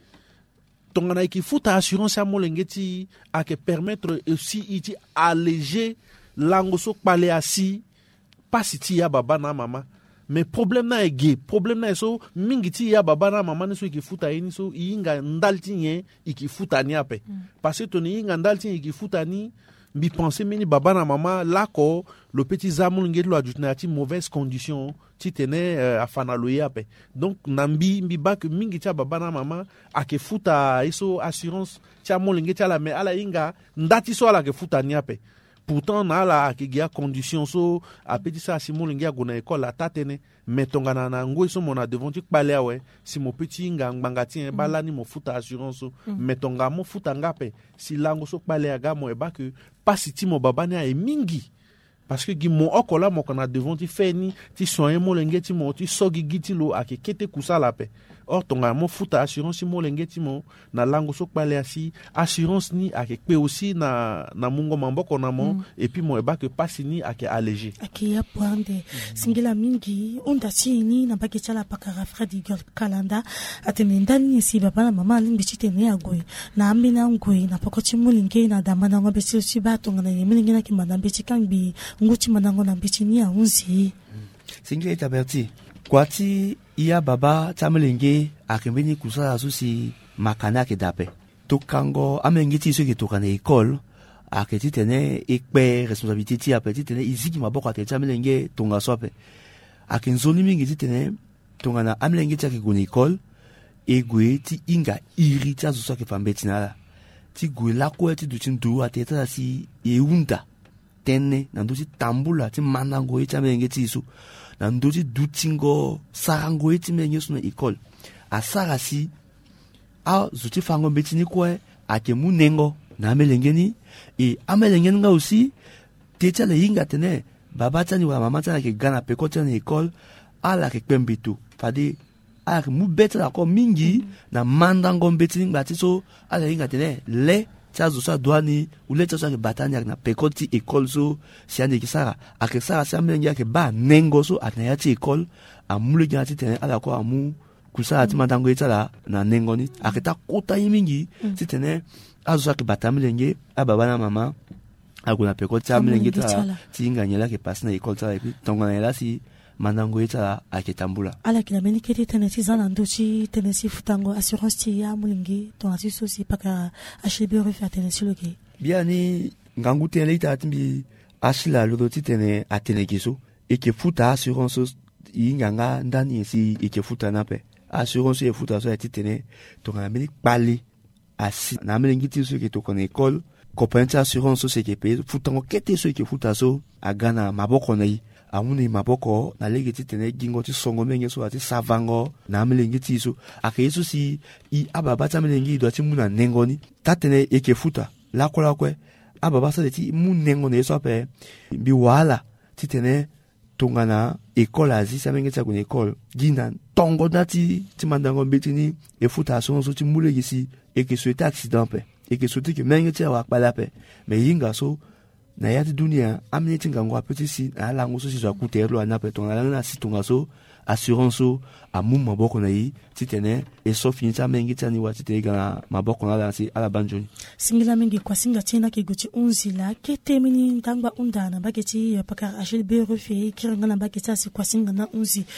tongana yeke futa assurance amolenge ti ayeke permettre aussi i ti alléger lango so kpale asi pasi ti ya baba na mama mais problème na ege problème na so mingi ti ya baba na mama ni so yeke futa ye ni so i hinga ndal ti nye yeke futa ni ape parce que tongana hinga ndal ti nye yeke futa ni mbi pense mini baba na mama lako lo petit zamolenge ti lo ajouté na ya ti mauvaise condition ti tene afana lo ye ape donc na mbi ba que mingi ti baba na mama ayeke futa ye so assurance ti amolenge ti ala me ala hinga nda ti so ala yeke futa ni ape pourtant na la ke gia condition so a petit ça si mo lingia gona école la tatene metonga na ngoi so mona devant tu palea we si mo petit ngangati bala ni mo futa assurance metonga mo futa ngape si lango so palea ga mo e ba que pas si mo babane a mingi parce que gi mo okola mo kana devant ti feni ti soye mo lingia ti mo ti sogi giti lo a ke kete kusala pe or tonga mo futa assurance mo lengeti mo na lango so palea si assurance ni ake pe aussi na mungo mamboko na mo et puis mo e ba que pas ni ake allégé ake ya poande singila mingi onda sini na baki chala pakara fredi kalanda atemendani si baba na mama limbi chitene agoi na ambina ngoi na pokoti mulinge na damana ngo besi si batonga na yemelinge na kimanda mbichi kangbi nguchi manango na mbichi ni ya unzi singila itaberti kwati iya baba tamelenge akembeni kusala susi makana ke dape to kango amengiti so ke to kana école aketi tene ekpe responsabilité ti apeti tene iziki maboko ate tamelenge tonga sope akenzoni mingi ti tene tonga na amelenge ti ke gona école egwe ti inga irita zo so ke fambeti na ti gwe la ko ti du tin du ate ta si eunda tene na nduti tambula ti manango ti tamelenge ti so na ndoji dutingo sarango eti menye suna école a sarasi a zuti fango betini kwe ake munengo na amelengeni e amelengeni nga aussi techa le yinga tene baba tani wa mama tani ke gana peko tani école ala ke pembitu fadi ala ke mu beta la ko mingi na mandango betini ngati so ala yinga tene le chazo sa douani uleta so ke batanya na pekoti école so siande ki sara ake sara samlengi ake ba nengo so atanya ti école amule gati tene ala ko amu kusala ti mandango itala na nengo ni ake ta kota yimingi ti tene azo ke batamlenge ababa na mama aguna pekoti amlengi tala ti nganyela ke pasna école tala epi tongana la si mandango itala ake tambula ala kila meni kete tene ti zana ndochi tene si futango assurance ti ya mulingi ton ti so si paka HLB refa tene si loke biani ngangu tene ita timbi ashila lo ti tene atene kiso e ke futa assurance inganga ndani si e ke futa na pe assurance e futa so ti tene to na meni pali asi na mulingi ti so ke to kon école compagnie assurance so se ke pe futango kete so ke futa so agana maboko na yi amuni maboko na lege ti tene gingo ti songo menge so ati savango na amelengi ti so akeyesu si I ababa ta amelengi do ti muna nengo ni ta tene eke futa la kola kwe ababa sa ti mu nengo ne so pe bi wala ti tene tongana école azi sa menge ta ko école gina tongo na ti mandango betini e futa so ti mule gisi eke so ti accident pe eke so ti ke menge ti wa pala pe me yinga so na yati dunia amene tinga ngwa petit si ala ngo so si za kutelo ana pe tonga na si tonga so assurance so amu maboko na yi titene e so finita mengi tani wa titega maboko na la si ala banjoni singila mengi kwa singa tena ke guti unzila ke temini ndangba undana baketi paka HLB refe kiranga na baketa si kwa singa na unzi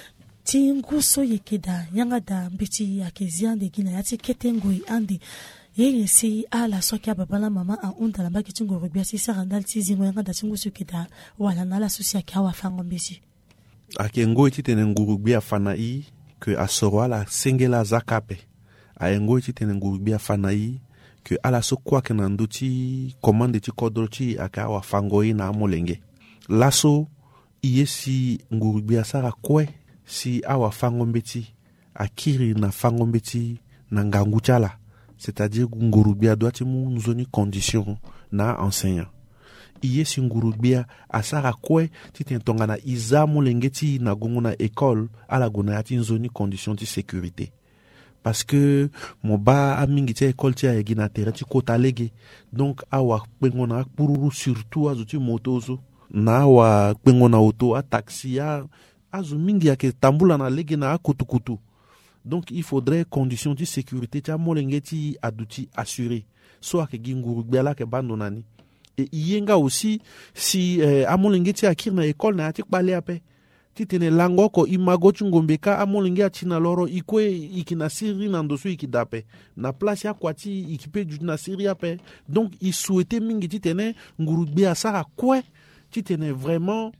ti nguso yekeda yanga da mbiti yakeziande gina yati ketengoi andi yeye si ala sokia babala mama a unda la baki tingo rugby si sarandal ti zingo yanga da tingo sukida wala na la sosia ki awa fango mbesi ake ngo ti tene ngurugbi afana I que asoro ala sengela zakape a ngo ti tene ngurugbi afana I que ala so kwa ke nandu ti commande ti kodro ti aka awa fango I na amolenge laso iye si ngurugbi asara kwe si awa fango mbeti akiri na fango mbeti na ngangu chala c'est-à-dire ngurubia doit ti mu nzoni condition na enseignant iye si ngurubia asara kwe ti tentonga na izamu lengeti na gongo na école ala gona ya ti nzoni condition ti sécurité parce que mo ba amingi ti école ti ayegi na terrain ti kota lege donc awa kpengo na akpururu surtout azo ti moto zo na awa kpengo na auto a taxi azo mingi yake tambula na lege na akutukutu. Donc il faudrait conditions de sécurité ti amolengeti aduti assuré so ake gingurugbiala ke bandonani et yenga aussi si amolengeti akir na école na ati kpale ape ti tene lango ko imago chungombeka amolenge atina loro ikwe ikina siri na ndosu ikidape na place ya kwati ikipe du na siri ape donc il souhaitait mingi ti tene ngurugbi asara kwe ti tene vraiment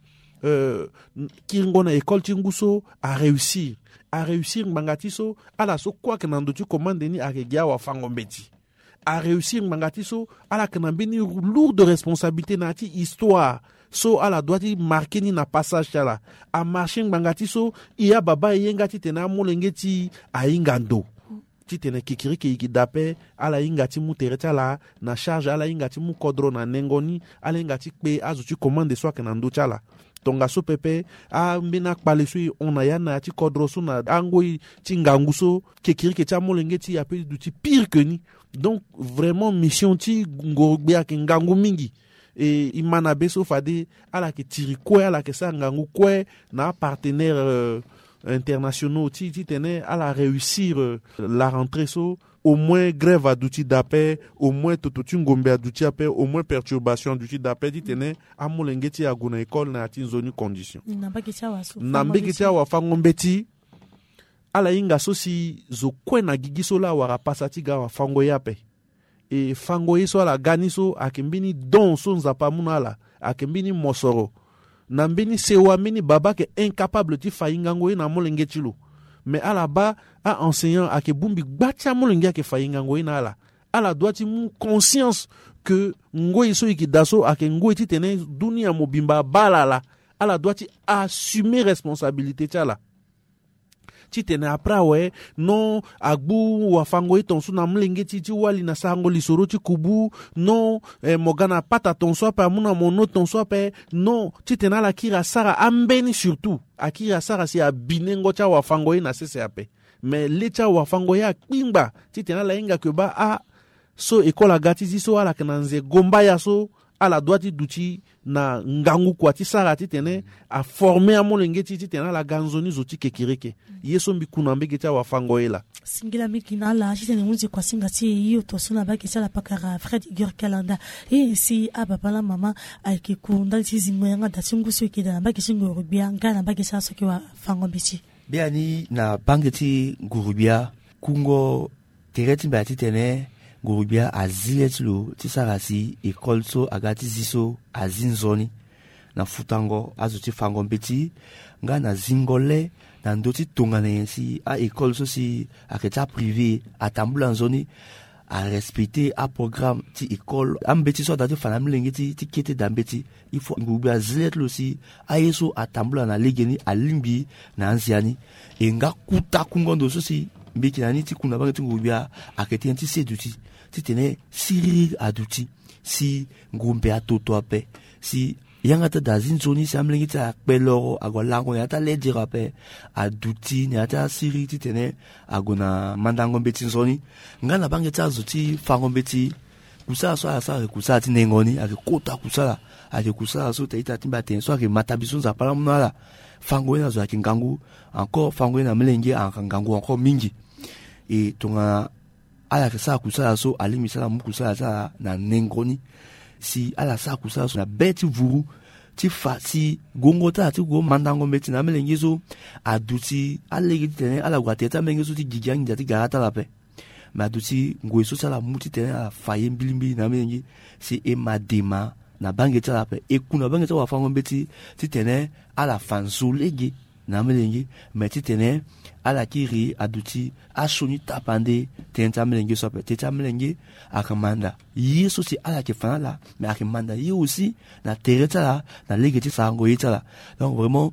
kiringo na école tinguso à réussir mbangatiso ala so kwa ke nando tu commande ni akegia wa fango mbeti à réussir mangati so ala kana bini lourde responsabilité nati histoire so ala doit marquer ni na passage chala a marcher mangati so iya baba yengati tena molengeti a ingando titene kikiriki ikidape ala ingati mu tereta la na charge ala ingati mu kodro na nengoni ala ingati pe azuti commande so kana ndo chala tonga so pepe a mbina kpale so ona yana ti kodro so na angoi ti ngangu so kikiriki cha molengeti a pe duti pire que ni. Donc vraiment mission ti ngorbe ak ngangu mingi et imana beso fade ala ke tiri kwe ala ke sa ngangu kwe na partenaire internationaux ti tene ala réussir la rentrée so au moins grève à d'outils d'appel au moins tototu ngombe à d'outils d'appel au moins perturbation d'outils d'appel ti tene amolengeti aguna école na ti zone condition nambeki wa fangombeti ala inga so si zo kwe na gigiso la wara pasati ga wa fango yape e fango iso ala ganiso akimbini don so nzapa munala akimbini mosoro nambini sewa mini baba ke incapable ti faingango na molengeti lo mais ala ba a enseignant ake bumbi gbatia molengeti ke faingango na ala doit ti mu conscience que ngoi so ikidaso ake ngoi ti tene dunia mobimba balala ala doit ti assumer responsabilité tala ti tene apra we non agbu wa fango tonso na mlengeti ti wali na sango lisoro ti kubu non mogana pata tonso pa muna mono tonso pe non ti tene la kira sara ambeni surtout akira sara si abinengo cha wa fango na sese ape mais lecha wa fango ya kpimba ti tene la inga ke ba a so ekola gati so ala kananze gomba ya so ala doiti duti na ngangu kwa ti sara ti tene a former a molengeti ti tene la ganzoni zoti kekireke yeso mbikuna mbeketi wa fangoela singila mikina la ti tene munzi kwa singa ti yo to suna ba kesa la pakara Fred Igor Kalanda e si abapala mama alki kunda ti zimoyanga da singu so kida ba kesa ngorubia ngana ba kesa so ki wa fangombiti biani na bangeti ngurubia kungo tereti ba ti tene Gurubia aziletlo tisarasi école so agati ziso azinzoni na futango azuti fango mbeti nga na zingole na ndoti tongane si a école so si aketa privé atambula nzoni a respecter a programme ti école ambeti so datu fana mlengeti ti kete dambeti il faut Gurubia aziletlo si a yeso atambula na legeni alimbi na anziani e nga kuta kungondo so si mbeki nani ti kuna bangi ti Gurubia akete nti seduti ti tene siri aduti si ngumbe atoto ape si yangata dazin zoni si amlengi ta peloro agolango yata ledira ape aduti ni ata siri ti tene agona mandango mbeti zoni ngana bangi ta zuti fango mbeti kusala so asa kusala ti nengoni ake kota kusala ake kusala so teita timba ten so ake matabiso za pala mnala fango ina zo ake ngangu encore fango ina mlengi ngangu encore mingi e tonga ala sa kusala so alimi sala mu kusala sa na nengoni si ala sa kusala so na beti vuru ti fa si gongota ti go mandango meti na melengi so aduti alegi tene ala gwateta melengi so ti gigangi jati garata la pe ma aduti ngwe so sala mu ti tene ala faye mbilimbi na melengi si e madema na bangeta la pe e kuna bangeta wa fango beti ti tene ala fanso legi na melengi meti tene ala kiri aduti ashoni tapande tenta melenge sope tenta melenge akamanda yeso si ala ke fanala mais akamanda ye aussi na tereta la na legeti sango yitala donc vraiment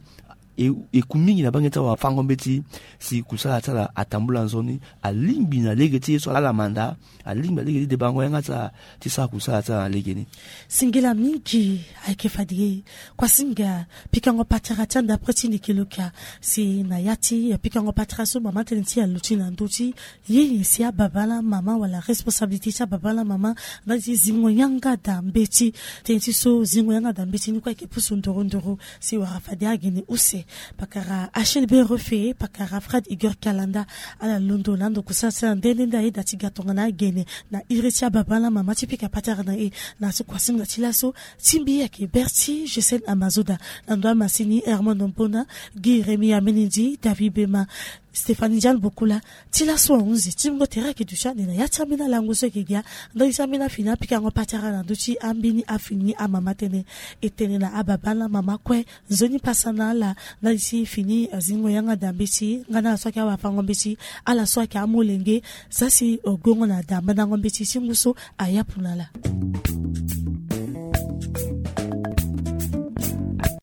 e kumingi na bangeta wa fango beti si kusala tala atambula nzoni alimbi na legeti so ala manda alimbi legeti de bango yanga ta ti sa kusala tala legeni singila mingi aike fadie kwa singa pikango patara tanda pretini kiloka si na yati pikango patara so mama tenti aluti na ndoti ye si babala mama wala responsabilité sa babala mama na zingo yanga da mbeti tenti so zingo yanga da mbeti ni kwa ke pusu ndoro si wa fadia gene use pakara HLB refait pakara Fred Igor Kalanda ala Londo lando kusasa ndenda ida tigatonga na gene na iretia babala mama tipika patara na e na so kwasinga tilaso timbi yake Berti Jesen Amazoda Nando Masini Herman Mpona Guy Remy Amenidi David Bema Stéphanie Jan Bokula tila so unzi timgo tera ke dusha na ya chamina langu so ke gya ndo isamina fina pika ngo patara na duchi ambini afini amama tene etene na ababana mama kwe zoni pasana la na isi fini zingo yanga dambisi ngana so ka wafango mbisi ala so ka amulenge sasi ogongo na damba na ngombisi singuso ayapunala.